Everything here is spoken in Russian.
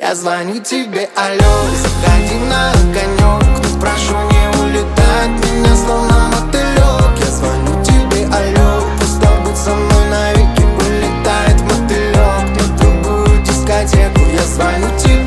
Я звоню тебе, алло, заходи на огонек. Тут прошу не улетать меня словно мотылек. Я звоню тебе, алло, пусть побудь со мной навеки. Улетает мотылек на другую дискотеку. Я звоню тебе.